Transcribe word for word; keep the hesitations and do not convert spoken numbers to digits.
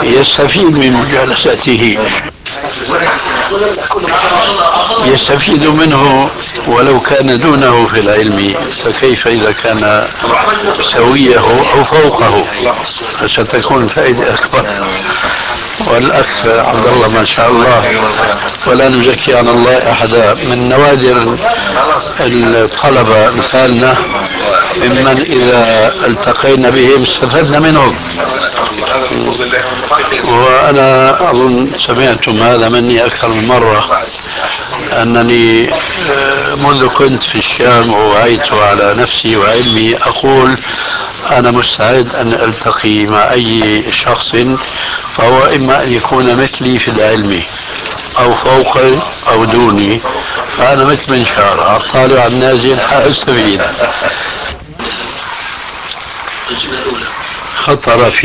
يستفيد من مجالسته، يستفيد منه ولو كان دونه في العلم، فكيف إذا كان سويه أو فوقه؟ فستكون الفائدة أكبر. والأخ عبد الله ما شاء الله، ولا نزكي على الله أحدا، من نوادر الطلبة مثالنا ممن إذا التقينا بهم استفدنا منهم. وأنا أظن سمعتم هذا مني أكثر من مرة، أنني منذ كنت في الشام ووعيت على نفسي وعلمي أقول أنا مستعد أن ألتقي مع أي شخص، فهو إما أن يكون مثلي في العلم أو فوقي أو دوني، فأنا مثل منشار أطالع النازل أستفيد. خطر في